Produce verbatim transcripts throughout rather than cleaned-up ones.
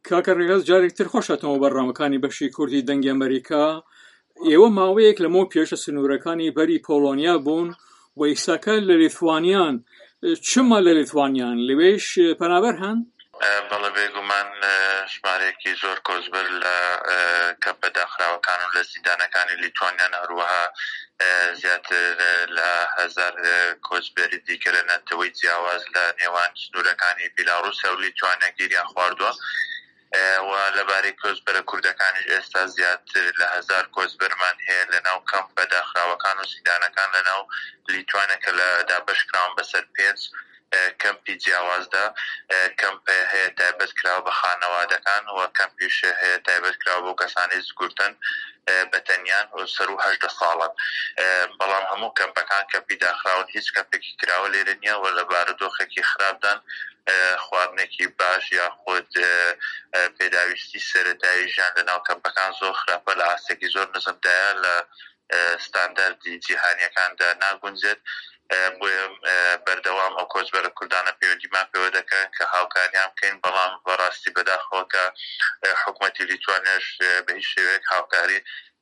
کاکە ڕێگەز جارێکتر خۆشەتەوە بەڕامەکانی بەشی کوردی دەنگی ئەمریکا. ئێوە ماوەیەک لەمەوە پێشە سنوورەکانی بەری پۆڵۆنیا بوون و ئیساکە لە لیتوانیان. چما لە لیتوانیان لەوێش پەنابەر هەن؟ بەڵێ بێگومان ژمارەیەکی زۆر کۆچبەر لە کەمپە داخراوەکان و لە زیندانەکانی لیتوانیان هەروەها زیاتر لە هەزار کۆچبەری دیکە لە نەتەوەی جیاواز لە نێوان سنوورەکانی بیلاڕووسیا و لیتوانیا گیریان خواردووە و لەبارەی کۆچبەرە کوردەکانیش ئێستا زیاتر لە هەزار کۆچبەرمان هەیە لەناو کەمپە داخراوەکان و زیندانەکان لەناو لیتوانیا کە لە دابەشکراون بەسەر پێنج کەمپی جیاوازدا. کەمپێ هەیە تایبەت کراوە بە خانەوادەکان و کەمپیش هەیە تایبەت کراوە بۆ کەسانی زگورتن بەتەنیان و سەر و هەژدە ساڵن. بەڵام هەموو کەمپەکان کەمپی داخراون هیچ کەمپێکی کراوە لێرە نییە و لە بارودۆخێکی خراپدان خواردنێکی باش یاخود پێداویستی سەرەتایی ژیان لەناو کەمپەکان زۆر خراپە، لە ئاستێکی زۆر نزمدایە لە ستاندەردی جیهانیەکاندا ناگونجێت. بۆیە بەردەوام ئەو کۆچبەرە کوردانە پەیوەندیمان پێوە دەکەن کە هاوکاریان بکەین، بەڵام بەڕاستی بەداخەوە کە حکوومەتی لیتوانیاش بە هیچ شێوەیەک هاوکاری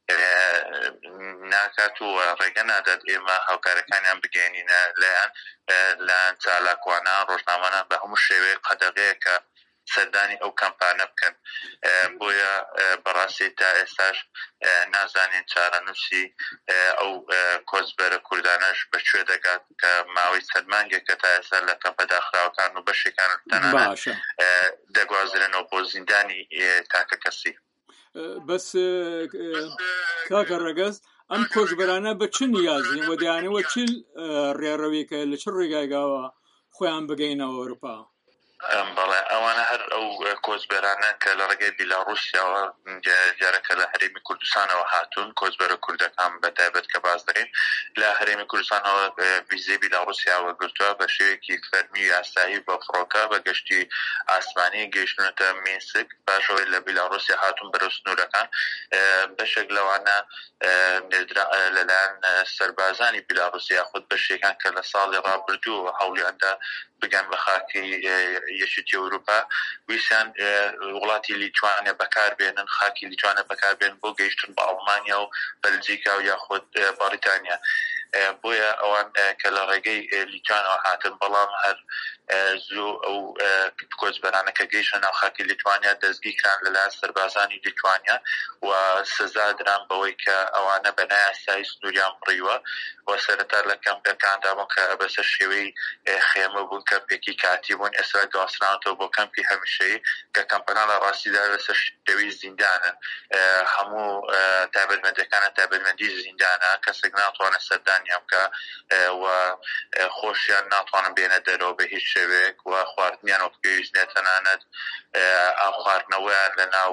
ناکات و ڕێگە نادات ئێمە هاوکارەکانیان بگەێنینە لایەن لایەن چالاکوانە ڕۆژنامانە بە هەموو شێوەیەک قەدەغەیە کە سەردانی ئەو کەمپانە بکەن. بۆیە بەڕاستی تا ئێستاش نازانین چارەنووسی ئەو کۆچبەرە کوردانەش بەکوێ دەگات کە ماوەی چەند مانگێک کە تا ئێستا لە کەمپە داخراوەکان و بەشێکان تەنانەت دەگوازرێنەوە بۆ زیندانی تاکە کەسی. بەس کاکە ڕێگەز ئەم کۆچبەرانە بە چ نیازین و دەیانەوە چ ڕێڕەوێکە لە چ ڕێگایگاوە خۆیان بگەینەوە ئەوروپا؟ بەڵێ ئەوانە هەر ئەو کۆچبەرانە کە لە ڕێگەی بیلاڕووسیاوە جارێکە لە هەرێمی کوردستانەوە هاتوون، کۆچبەرە کوردەکان بەتایبەت کە باز دەکەین لە هەرێمی کوردستانەوە ڤیزەی بیلاڕووسیاوە گرتووە بە شێوەیەکی فەرمی یاسایی بە فڕۆکە بە گەشتی ئاسمانی گەیشتونەتە مینسک، پاشەوەی لە بیلاڕووسیا هاتوون بەرەو سنوورەکان. بەشێک لەوانە لەلایەن سەربازانی بیلاڕووسیا خود بەشێکان کە لە ساڵی ڕابردووە هەوڵیاندا بگەن بە خاکی یەکێتی ئەوروپا ویسیان وڵاتی لیتوانیا بەکاربێنن، خاکی لیتوانیا بەکاربێنن بۆ گەیشتن بە ئەڵمانیا و بەلجیکا و یاخود بەریتانیا. بۆیە ئەوان کە لە ڕێگەی لیتوانەوە هاتن، بەڵام هەر زوو ئەو کۆچبەرانە کە گەیشتە ناو خاکی لیتوانیا دەستگیرکران لەلایەن سەربازانی لیتوانیا و سزا دران بەوەی کە ئەوانە بە نایاسایی سنووریان بڕیوە و سەرەتا لە کەمپەکاندا بوون کە بەسەر شێوەی خێمە بوون، کەمپێکی کاتی بوون، ئێستا گەوەسترانەوە بۆ کەمپی هەمیشەیی کە کەمپەکان لە ڕاستیدا بەسەر شێوەی زیندانن. هەموو تایبەتمەندەکانە تایبەتمەندی زیندانە، کەسێک ناتوانێت سەردانیان بکە و خۆشیان ناتوانن بێنە دەرەوە بە هیچ شێوەیەک و خواردنیان وەک پێویست نییە، تەنانەت ئاو خواردنەوەیان لەناو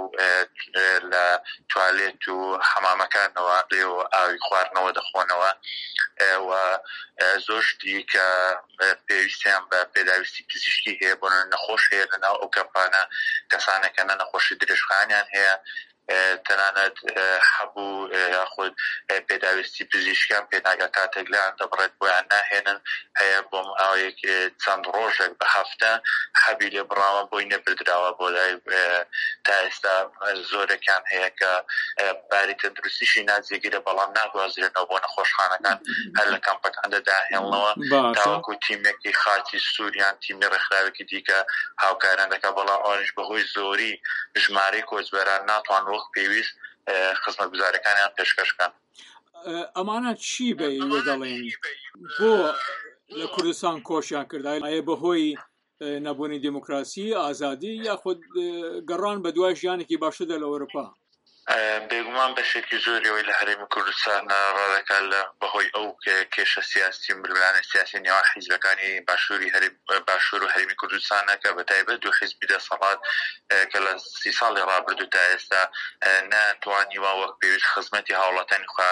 لە توالێت و حەمامەکانەوە لێوە ئاوی خواردنەوە دەخۆنەوە و زۆر شتی کە پێویستیان بە پێداویستی پزیشکی هەیە بۆ نەخۆش هەیە لەناو ئەو کەمپانە، کەسانێکە نەخۆشی درێژخانیان هەیە، تەنانەت هەبوو یاخود پێداویستی پزیشکیان پێناگە کاتێک لایان دەبڕێت بۆیان ناهێنن، هەیە بۆم ئاوەیەک چەند ڕۆژێک بە هەفتە حەبی لێ بڕاوە بۆی نەبردراوە بۆ لای تا ئێستا زۆرێکیان هەیە کە باری تەندروستیشی ناجێگیرە، بەڵام ناگوازرێنەوە بۆ نەخۆشخانەکان، هەر لە کەمپەکاندا داهێڵنەوە تاوەکو تیمێکی خاتی سووریان تیمی ڕێکخراوێکی دیکە هاوکاریان دەکا، بەڵام ئەوانیش بەهۆی زۆری ژمارەی کۆچبەران ناتوان وەک پێویست خزمەتگوزاریەکانیان پێشکەشکەن. ئەمانە چی بە ئێوە دەڵێن بۆ لە کوردستان کۆشیان کرد؟ ئایا بەهۆی نەبوونی دیموکراسی، ئازادی یاخود گەڕان بە دوای ژیانێکی باشتردا لە ئەوروپا؟ بێگومان بەشێکی زۆریەوەی لە هەرێمی کوردستان ڕادەکات لە بەهۆی ئەو کێشە سیاسی بلبلانە سیاسی نێوان حیزبەکانی باشووری باشوور و هەرێمی کوردستانە کە بەتایبەت دوو حیزبی دەسەڵات کە لە سی ساڵی ڕابردوو تا ئێستا ناتوانیوە وەک پێویست خزمەتی هاوڵاتیانی خۆیان بکەن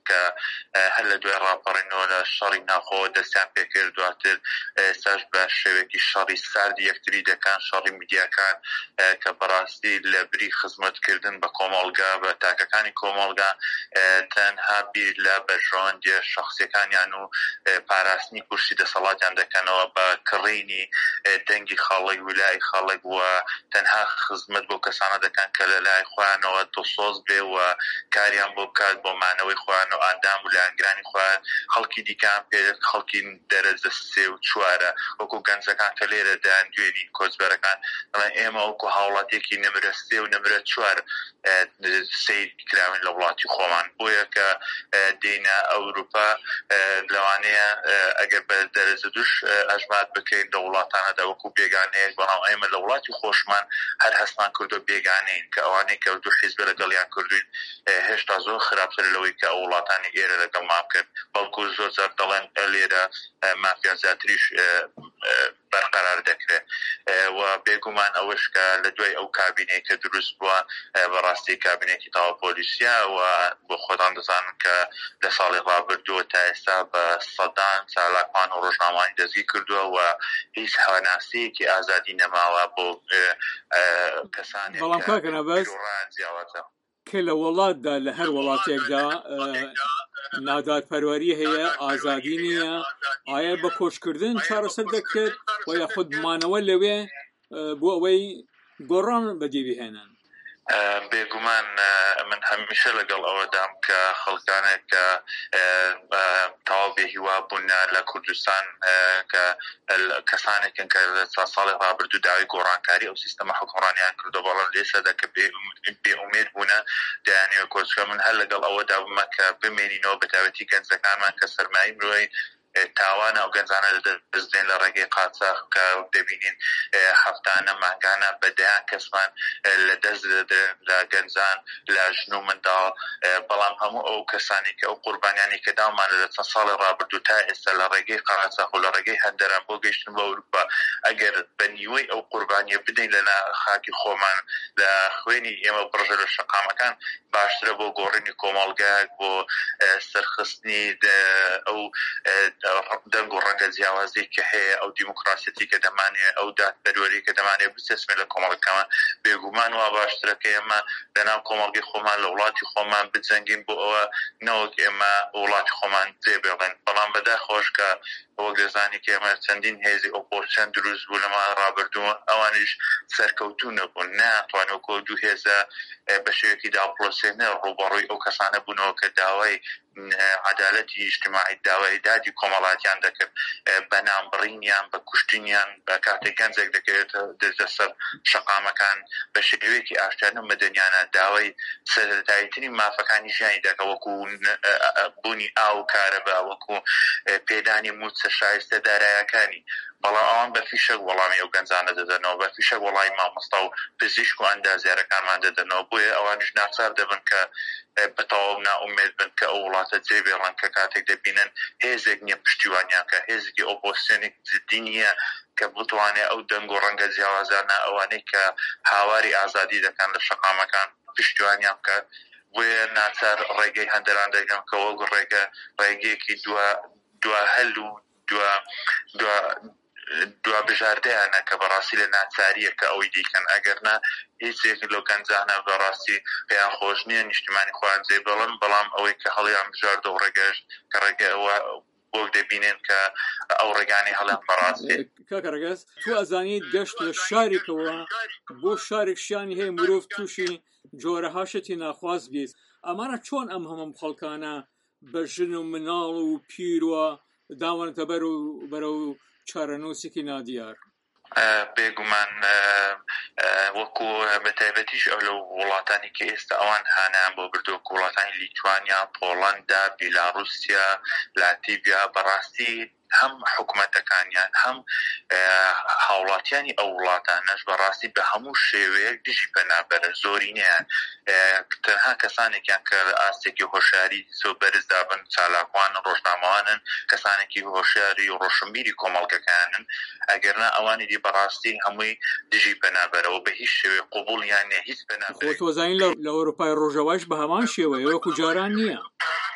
کە هەر لە دوای ڕاپەڕینەوە لە شەڕی ناوخۆوە دەستیان پێکرد دواتر ئێستاش بە شێوەیەکی شەڕی ساردی یەکتری دەکەن شەڕی میدیاکان کە بەڕاستی لە بری خزمەتکردن بە کۆمەڵگا بە تاکەکانی کۆمەڵگا تەنها بیر لە بەرژەوەندی شەخسیەکانیان و پاراستنی کورسی دەسەڵاتیان دەکەنەوە بە کڕینی دەنگی خاڵی ویلای خاڵک وە تەنها خزمەت بۆ کەسانە دەکەن کە لە لای خۆیانەوە دڵسۆز بێ و کاریان بۆ بکات بۆ مانەوەی خۆیان و ئاندام و لایەنگرانی خۆیان خەڵکی دیکان پێ خەڵکی دەرەجە سێ و چوارە وەکو گەنجەکان کە لێرە دایان دوێنی کۆچبەرەکان ئێمە وەکو هاوڵاتێکی نمرە سێ و نمرە چوار سیر کراون لە وڵاتی خۆمان بۆیە کە دینە ئەوروپا لەوانەیە ئەگەر بە دەرەجە دوش ئەژمات بکەین لە وڵاتانەدا وەکو بێگانەیەک بەڵام ئێمە لە وڵاتی خۆشمان هەر هەستمان کردو بێگانەین کە ئەوانەی کە دوو حیزب لەگەڵیان کردوین هێشتا زۆر خراپتر لەوەی کە ئەو وڵاتانی ئێرە لەگەڵمان کرد بەڵکو زۆر زار دەڵێن لێرە مافیان زیاتریش بەرقەرار دەکرێت و بێگومان ئەوەش کە لە دوای ئەو کابینەی کە دروست بووە بەڕاستی کابینێکی تاوا پۆلیسیا و بۆ خۆتان دەزانن کە لە ساڵی ڕابردووە تا ئێستا بە سەدان چالاکان و ڕۆژنامەوانی دەستگیر کردووە و هیچ هەواناسیەکی ئازادی نەماوە بۆ کەسانێک جیاوازە کە لە وڵاتدا لە هەر وڵاتێکدا نادادپەروەری هەیە ئازادی نییە ئایا بە کۆچکردن چارەسەر دەکرێت و یاخود مانەوە لەوێ بۆ ئەوەی گۆڕان بەدیبهێنن بێگومان من هەمیشە لەگەڵ ئەوەدام کە خەڵکانێک کە تەواو بێهیوا بوون لە کوردستان کە کەسانێکن کە ساڵی ڕابردوو داوای گۆڕانکاری ئەو سیستەمە حکومڕانیان کردو بەڵام لێسەدا کە بێئومێد بوونە دەیانەوە کۆچکە من هەر لەگەڵ ئەوەدا بوومە کە بمێنینەوە بە تایبەتی گەنجەکانمان کە سەرمایی مرۆی تاوانە ئەو گەنجانە دەستێن لە ڕێگەی قاچاق کە دەبینین هەفتانە مانگانە بەدەیان کەسمان لە دەست دەدرێن لە گەنجان لە ژن و منداڵ بەڵام هەموو ئەو کەسانی کە ئەو قوربانیانی کە داومانە لە چەند ساڵی ڕابردوو تا ئێستا لە ڕێگەی قاچاق و لە ڕێگەی هەندەران بۆ گەیشتن بە ئەوروپا ئەگەر بە نیوەی ئەو قوربانیە بدەین لە خاکی خۆمان لە خوێنی ئێمە بڕژە لە شەقامەکان باشترە بۆ گۆڕینی کۆمەڵگایەک بۆ سەرخستنی ئەو دەنگ و ڕەنگە جیاوازی کە هەیە ئەو دیموکراسیەتی کە دەمانێت ئەو دادپەروەری کە دەمانێت بچەسمێت لە کۆمەڵگەکەمان بێگومان وا باشترە کە ئێمە لەناو کۆمەڵگەی خۆمان لە وڵاتی خۆمان بجەنگین بۆ ئەوە نەوەک ئێمە وڵاتی خۆمان جێ بێڵێن بەڵام بەداخۆش کە وەک دەزانی کە ئێمە چەندین هێزی ئۆپۆزیسیۆن دروست بوو لەمان ڕابردووە ئەوانیش سەرکەوتوو نەبوون ناتوانەوە دوو هێزە بە شێوەیەکی داپڵۆسێنە ڕووبەڕووی ئەو کەسانە بوونەوە کە داوای عەدالەتی اجتماعی داوای دادی کۆمەڵاتیان دەکرد بە نامبڕینیان بە کوشتنیان بە کاتێک گەنجێک دەکەوێت دەستە سەر شەقامەکان بە شێوەیەکی ئاشکرا مەدەنیانە داوای سەرەتاییترین مافەکانی ژیانی دەکە وەکو بوونی ئاو کارەبا وەکو پێدانی موچە شایستە داراییەکانی بەڵام ئەوان بە فیشەک وەڵامی ئەو گەنجانە دەدەنەوە بە فیشەک وەڵامی مامۆستا و پزیشک و ئەندازیارەکانمان دەدەنەوە بۆیە ئەوانیش ناچار دەبن کە بەتەواو نائومێد بن کە ئەو وڵاتە جێبێڵن کە کاتێک دەبینن هێزێک نییە پشتیوانیان کە هێزێکی ئۆپۆزیسیۆنێک جدی نییە کە بتوانێت ئەو دەنگ و ڕەنگە جیاوازانە ئەوانەی کە هاواری ئازادی دەکەن لە شەقامەکان پشتیوانیان بکات بۆیە ناچار ڕێگەی هەندەران دەگەن کە وەک ڕێگە ڕێگەیەکی دوا هەل و دوا دوا بژاردەیانە کە بەڕاستی لە ناچاریە کە ئەوەی دیکەن ئەگەرنا هیچێک لەو گەنجانە بەڕاستی پێیان خۆش نییە نیشتیمانی خۆیان جێبەڵن بەڵام ئەوەی کە هەڵیان بژاردە و ڕێگەش کە ڕێگە ئەوە بۆ دەبینێن کە ئەو ڕێگانی هەڵیان بەڕاستی کاکە ڕێگەس تو ئەزانیت گەشت لە شارێکەوە بۆ شارێک شیانی هەیە مرۆڤ تووشی جۆرەها شتی ناخواز بیست ئەمانە چۆن ئەم هەموو خەڵکانە بە ژن و مناڵ و پیرۆ داوەنتە بەر و بەرە و چارەنووسێکی نادیار بێگومان وەکو بەتایبەتیش ئەو لە وڵاتانی کە ئێستا ئەوان هانیان بۆ بردووە وڵاتانی لیتوانیا پۆڵەندا بیلاڕوسیا لاتیڤیا بەڕاستی هەم حکوومەتەکانیان هەم هاوڵاتیانی ئەو وڵاتانەش بەڕاستی بە هەموو شێوەیەک دژی پەنابەرە زۆرینەیان تەنها کەسانێکیان کە ئاستێکی هۆشیاری زۆر بەرز دابن چالاکوان ڕۆژنامەوانن کەسانێکی هۆشیاری و ڕۆشنبیری کۆمەڵگەکانن ئەگەرنا ئەوانی دی بەڕاستی هەمووی دژی پەنابەرەوە بە هیچ شێوەیە قبوڵیان نیە هیچ پەنابەر خۆ تۆزانین لە ئەوروپای ڕۆژەوایش بە هەمان شێوەیە وەکو جاران نییە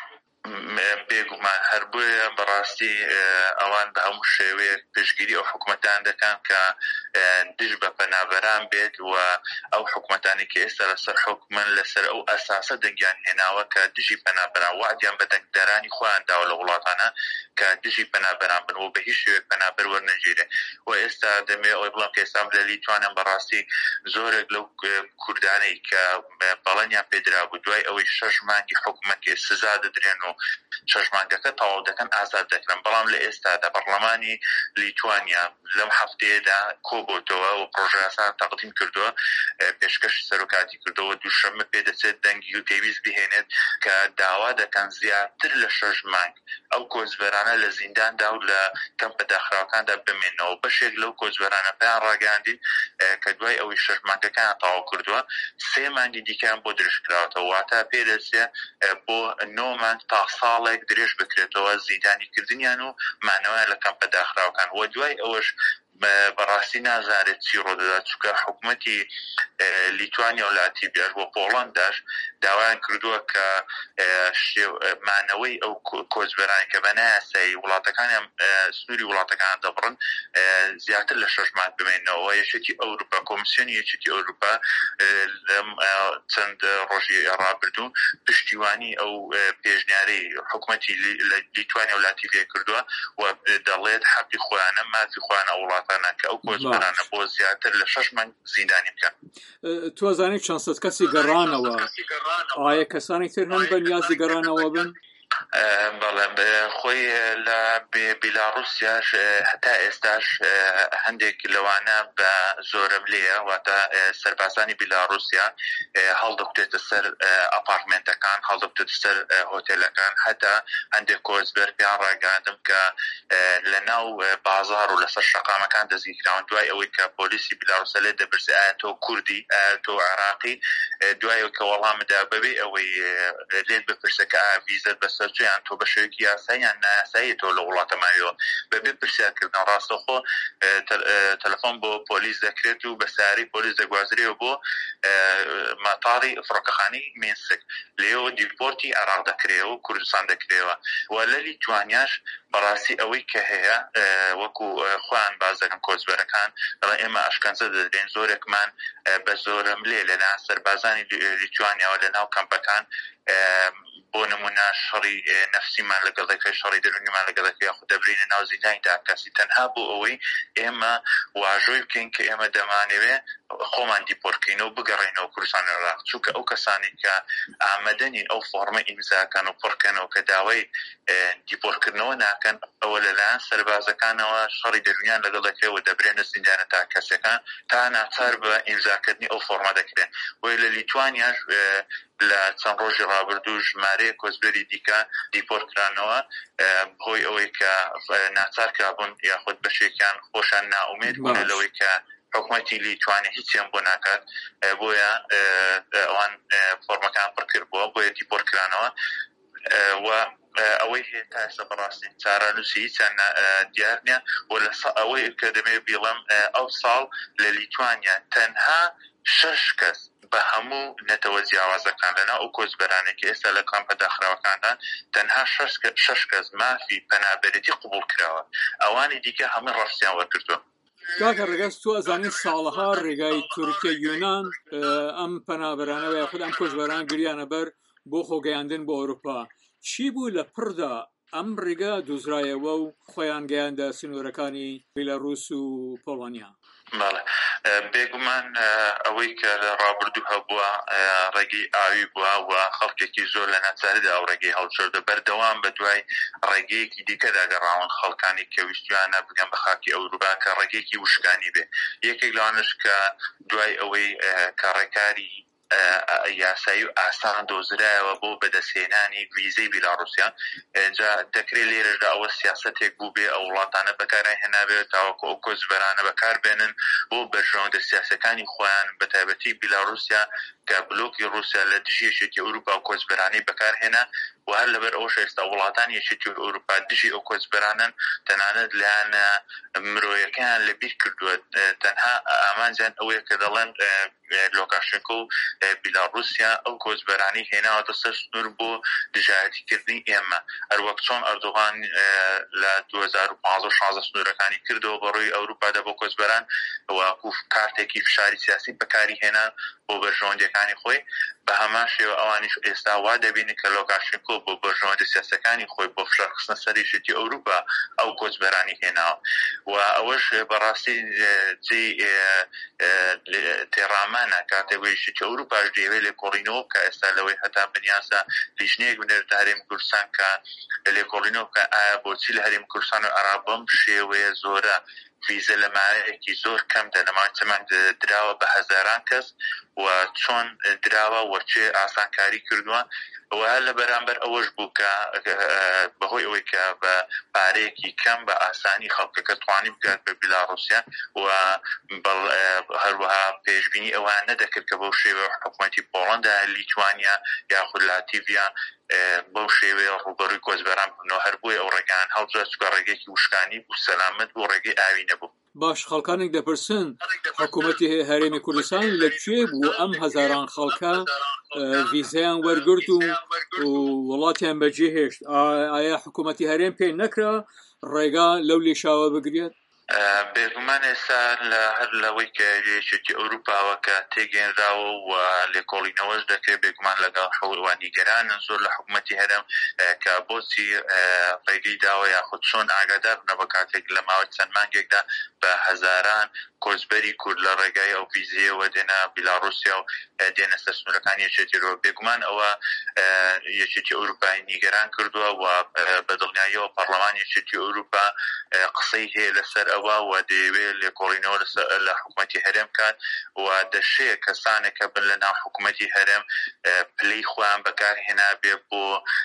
بێگومان هەر بۆیە بەڕاستی ئەوان بە هەموو شێوەیەک پێشگیری ئەو حکومەتان دەکەن کە دژ بە پەنابەران بێت و ئەو حکومەتانی کە ئێستا لەسەر حکومن لەسەر ئەو ئەساسە دەنگیان هێناوە کە دژی پەنابەران وعدیان بە دەنگدارانی خۆیان داوە لە وڵاتانە کە دژی پەنابەران بن و بە هیچ شێوەیەک پەنابەر وەرنەگیرێ و ئێستا دەمێ ئەوەی بڵام کە ئێستا لە لیتوانیان بەڕاستی زۆرێک لەو کوردانەی کە بەڵێنیان پێدرا بوو دوای ئەوەی شەش مانگی حکومەتی سزا دەدرێن و شەش مانگەکە تەواو دەکەن ئازاد دەکرێن بەڵام لە ئێستادا پەرلەمانی لیتوانیا لەم هەفتەیەدا کۆبووتەوە و پرۆژە یاسا تەقدیم کردووە پێشکەشی سەرۆکاتی کردەوە دووشەممە پێدەچێت دەنگی و پێویست بهێنێت کە داوا دەکەن زیاتر لە شەش مانگ ئەو کۆچبەرانە لە زینداندا و لە کەمپە داخراوەکاندا بمێنەوە بەشێک لەو کۆچبەرانە پێیان ڕاگەاندین کە دوای ئەوەی شەش مانگەکان تەواو کردووە سێ مانگی دیکەیان بۆ درێژکراوەتەوە واتە پێدەچێ بۆ نۆ مانگ تا ساڵێک درێژ بکرێتەوە زیندانی کردنیان و مانەوەیان لە کەمپە داخراوەکان و دوای ئەوەش بەڕاستی نازارێت چی ڕۆدەدات چونکە حکوومەتی لیتوانیا و لاتیڤیاش بۆ پۆڵەنداش داوایان کردووە کە مانەوەی ئەو کۆچبەرانی کە بە نایاسایی وڵاتەکانیان سنووری وڵاتەکان دەبڕن زیاتر لە شەش مانگ بمێنەوە یەکێتی ئەوروپا کۆمیسیۆنی یەکێتی ئەوروپا چەند ڕۆژی ڕابردوو پشتیوانی ئەو پێشنیارەی حکوومەتی لیتوانیا و لاتیڤیا کردووە و دەڵێت حەقی خۆیانە مافی خۆیانە وڵاتانە کە ئەو کۆچبەرانە بۆ زیاتر لە شەش مانگ زیندانی بکەن. توازانێت چەند سەد کەسی گەڕانەوە ئایا کەسانی تر هەن بە نیازی گەڕانەوە بن؟ بەڵێ خۆی لە بیلاڕوسیاش هەتا ئێستاش هەندێک لەوانە بە زۆرم لێە واتە سەربازانی بیلاڕوسیا هەڵدەکتێتە سەر ئەپارتمێنتەکان هەڵدەکتێتە سەر هۆتێلەکان هەتا هەندێک کۆچبەر پێیان ڕاگەاندم کە لە ناو بازاڕ و لەسەر شەقامەکان دەستگیرکراون دوای ئەوەی کە پۆلیسی بیلاڕوسیا لێ دەپرسێ ئایا تۆ کوردی ئایا تۆ عێراقی دوای ئەوە کە وەڵامدا بەبێ ئەوەی لێت بپرسە کە ئایا ڤیزەت بەسەر چیان تۆ بە شێوەیەکی یاساییان نایاسایی تۆ لە وڵاتە ماویەوە بەبێ پرسیارکردن ڕاستەخۆ تەلەفۆن بۆ پۆلیس دەکرێت و بە ساری پۆلیس دەگوازرێەوە بۆ ماتاڕی فڕۆکەخانەی مینسک لێەوە دیپۆرتی عێراق دەکرێەوە و کوردستان دەکرێەوە و لە لیتوانیاش بەڕاستی ئەوەی کە هەیە وەکو خۆیان باز دەکەن کۆچبەرەکان دەڵێن ئێمە ئەشکەنجە دەدرێن زۆرێکمان بە زۆرم لێ لەلایەن سەربازانی لیتوانیاوە لە ناو کەمپەکان بۆ نمونە شەڕی نەفسیمان لەگەڵ دەکەی شەڕی دەرونیمان لەگەڵ دەکەی یاخود دەبرینە ناو زیندانیدا کەسی تەنها بۆ ئەوەی ئێمە واژۆی بکەین کە ئێمە دەمانەوێ خۆمان دیپۆرتکەینەوە بگەڕێنەوە کوردستان و عێراق چونکە ئەو کەسانی کە ئامادەنین ئەو فۆرمە ئیمزاکەن و پڕکەنەوە کە داوای دیپۆرتکردنەوە ناکەن ئەوە لەلایەن سەربازەکانەوە شەڕی دەرونیان لەگەڵ دەکرێەوە دەبرێنە زیندانە تا کەسەکان تا ناچار بە ئیمزاکردنی ئەو فۆرمە دەکرێن بۆیە لە لیتوانیاش لە چەند ڕۆژی ڕابردوو ژمارەیە کۆچبەری دیکە دیپۆرتکرانەوە بۆی ئەوەی کە ناچار کرابوون یاخود بەشێکیان خۆشان ناومێد بوون لەوەی کە حکوومەتی لیتوانیا هیچیان بۆ ناکات بۆیە ئەوان فۆرمەکان پڕکردبووە بۆیە دیپۆرتکرانەوە و ئەوەی هەیە تا ئێستا بەڕاستی چارەنووسی هیچیان دیار نییە و لە ئەوەی کە دەمێ بیڵم ئەو ساڵ لە لیتوانیا تەنها شەش کەس بە هەموو نەتەوە جیاوازەکان لەناو ئەو کۆچبەرانێکی ئێستا لە کەمپە داخراوەکاندان تەنها شەش کەس مافی پەنابەرێتی قبوڵ کراوە ئەوانی دیکە هەمووی ڕەفسیان وەرگرتووە. کاکە ڕێگەست تۆ ئەزانین ساڵەها ڕێگای تورکیا یۆنان ئەم پەنابەرانەوە یاخود ئەم کۆچبەران گریانە بەر بۆ خۆگەیاندن بۆ ئەوروپا چی بوو لە پڕدا ئەم ڕێگە دۆزرایەوە و خۆیان گەیاندە سنوورەکانی بیلاڕوس و پۆڵۆنیا؟ بەڵێ بێگومان ئەوەی کە لە ڕابردوو هەبووە ڕێگەی ئاوی بووە و خەڵکێکی زۆر لە ناچاریدا ئەو ڕێگەی هەڵچۆردە بەردەوام بە دوای ڕێگەیەکی دیکەداگەڕاون خەڵکانی کە ویستیانە بگەن بە خاکی ئەوروپا کە ڕێگەیەکی وشکانی بێ یەکێک لەوانش کە دوای ئەوەی کە ڕێکاری یاسایی و ئاسان دۆزرایەوە بۆ بەدەستهێنانی ڤیزەی بیلاڕوسیا جا دەکرێت لێرەدا ئەوە سیاسەتێک بوو بێ ئەو وڵاتانە بەکارای هێنابێت تاوەکو ئەو کۆچبەرانە بەکاربێنن بۆ بەرژەوەندە سیاسەکانی خۆیان بە تایبەتی بیلاڕوسیا کە بلۆکی رووسیا لە دژی یەکێتی ئەوروپا و کۆچبەرانەی بەکارهێنا و هەر لەبەر ئەوش ئێستا وڵاتانی یەکێتی ئەوروپا دژی ئەو کۆچبەرانن تەنانەت لایەنە مرۆیەکەیان لەبیر کردووە تەنها ئامانجیان ئەوەیە کە دەڵێن لۆکاشنکۆ و بیلاڕوسیا ئەو کۆچبەرانی هێناوەتە سەر سنوور بۆ دژایەتیکردنی ئێمە هەروەک چۆن ئەردۆغان لە دوو هەزار و پانزە و شانزە سنوورەکانی کردەوە بەڕووی ئەوروپادا بۆ کۆچبەران و کارتێکی فشاری سیاسی بەکاری هێنا بۆ بەرژەوەندەکانی خۆی بە هەمان شێوە ئەوانیش ئێستا وا دەبینی کە لۆکاشنکۆ بۆ بەرژەوەندە سیاسەکانی خۆی بۆ فشارخستنە سەر یەکێتی ئەوروپا ئەو کۆچبەرانی هێناوە و ئەوەش بەڕاستی جێ تێڕامانە کاتێک یەکێتی ئەوروپاش دەیەوێت لێکۆڵینەوە کە ئێستا لەوەی هەتا بنیاسە لیژنەیەک بنێرێتە هەرێمی کوردستان کە لێکۆڵینەوە کە ئایا بۆچی لە هەرێمی کوردستان و عێراق بەم شێوەیە زۆرە ڤیزە لە مایەیەکی زۆر کەمدا لە ماوەی چەمەند دراوە بە هەزاران کەس و چۆن دراوە و چێ ئاسانکاری کردووە و هەر لە بەرامبەر ئەوەش بوو کە بەهۆی ئەوەی کە بە پارەیەکی کەم بە ئاسانی خەڵکەکە توانی بکات بە بیلاڕوسیا و هەروەها پێشبینی ئەوان نەدەکرد کە بەو شێوە حکوومەتی پۆڵەندا لیتوانیا یاخود لاتیڤیا بەو شێوەیە ڕوبەڕووی کۆچبەران بوونەوە هەر بۆی ئەو ڕێگەیان هەڵبژە چونکە ڕێگەیەکی وشکانی بوو سەلامەت بوو ڕێگەی ئاوی نەبوو. باش خەڵکانێک دەپرسن حکوومەتی هەرێمی کوردستان لەکوێ بوو ئەم هەزاران خەڵکە ڤیزەیان وەرگرت و وڵاتیان بەجێهێشت ئایا حکوومەتی هەرێم پێی نەکرا ڕێگا لەو لێشاوە بگرێت؟ بێگومان ئێستا لە هەر لەوەی کە یەکێتی ئەوروپاوە کە تێگەێنراوە و لێکۆڵینەوەش دەکرێت بێگومان لەگەڵ شەوەی نیگەرانن زۆر لە حکوومەتی هەرێم کە بۆچی ڕێگەی داوە یاخود چۆن ئاگادار بنە بە کاتێک لە ماوەی چەند مانگێکدا بە هەزاران کۆچبەری کورد لە ڕێگای ئەو ڤیزەیەوە دێنە بیلاڕوسیا و دێنە سەر سنوورەکانی یەکێتیەوە بێگومان ئەوە یەکێتی ئەوروپای نیگەران کردووە و بەدڵنیاییەوە پەرلەمانی یەکێتی ئەوروپا قسەی هەیە لەسەر ئەوە و دەیەوێت لێکۆڵینەوە لە حکوومەتی هەرێم کات و دەشەیە کەسانێکە بن لە ناو حکوومەتی هەرێم پلەی خۆیان بەکارهێنا بێ بۆ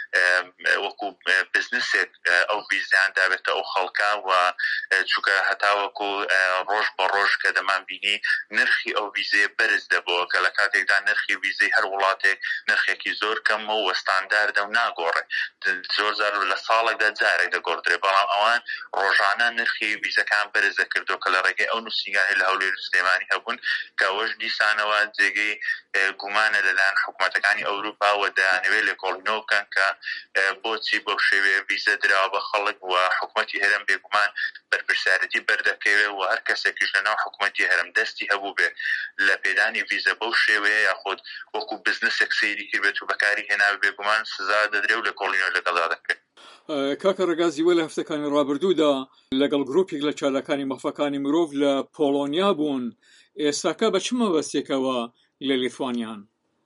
وەکو بزنسێک ئەو ڤیزەیان دابێتە ئەو خەڵکە و چونکە هەتا وەکو ڕۆژ بە ڕۆژ کە دەمان بینی نرخی ئەو ڤیزەیە بەرز دەبەوە کە لە کاتێکدا نرخی ڤیزەی هەر وڵاتێک نرخێکی زۆر کەمە و وەستانداردە و ناگۆڕێ زۆر جار لە ساڵێکدا جارێک دەگۆڕدرێ بەڵام ئەوان ڕۆژانە نرخی ڤیزەکان بەرز دەکردەوە کە لە ڕێگەی ئەو نووسینگانی لە هەولێر و سلێمانی هەبوون کە ئەوەش دیسانەوە جێگەی گومانە لەلایەن حکوومەتەکانی ئەوروپا و دەیانەوێت لێکۆڵینەوە بکەن کە بۆچی بەو شێوەیە ڤیزە دراوە بە خەڵک و حکوومەتی هەرێم بێگومان بەرپرسیارەتی بەردەکەوێت و هەر کەسێکیش لەناو حکوومەتی هەرێم دەستی هەبوو بێ لە پێدانی ڤیزە بەو شێوەیە یاخود وەکو بزنسێک سەیری کردبێت و بەکاری هێناوە بێگومان سزا دەدرێت و لێکۆڵینەوە لەگەڵا دەکرێت. کاکە ڕێگازیوە لە هەفتەکانی ڕابردوودا لەگەڵ گرۆپێک لە چالەکانی مەخفەکانی مرۆڤ لە پۆڵۆنیا بوون ئێستاکە بە چ مەبەستێکەوە لە لیتوانیان؟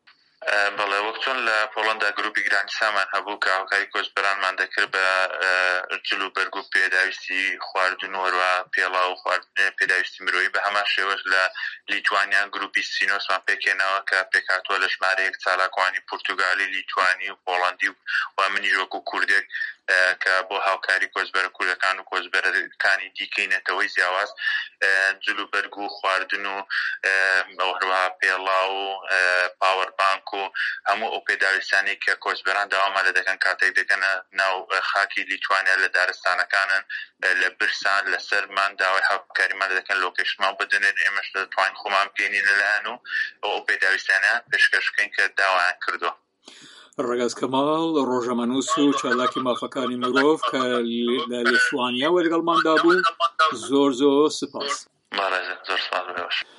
بەڵێ وەک چۆن لە پۆڵەندا گروپی گرانی سامان هەبوو کە هاوکاری کۆچبەرانمان دەکرد بە جلو بەرگ و پێداویستی خواردن و هەروە پێڵاو و پێداویستی مرۆیی بە هەمان شێوەش لە لیتوانیان گروپی سینۆسمان پێکێنەوە کە پێکهاتووە لە ژمارەیەک چالاکوانی پورتوگالی لیتوانی و پۆڵەندی و منیش وەکو کوردێک کە بۆ هاوکاری کۆچبەرە کوردەکان و کۆچبەرەکانی دیکەی نێتەوەی جیاواز جلو بەرگ و خواردن و هەروەها پێڵاو و پاوەربانک و هەموو ئەو پێداویستانی کە کۆچبەران داوامان لە دەکەن کاتێک دەکەنە ناو خاکی لیتوانیا لە دارستانەکانن لە برسان لەسەرمان داوای هاوکاریمان لە دەکەن لۆکیشنمان بدنێن ئێمەش دەتوانین خۆمان بگەینە لەلایەن و ئەو پێداویستانیان پێشکەش بکەین کە داوایان کردووە. ڕێگاز کەماڵ ڕۆژەمەنووس و چالاکی مافەکانی مرۆڤ کە لە لیتوانیا وەرگەڵماندا بوو زۆر زۆر سپاس. زۆر سپاس.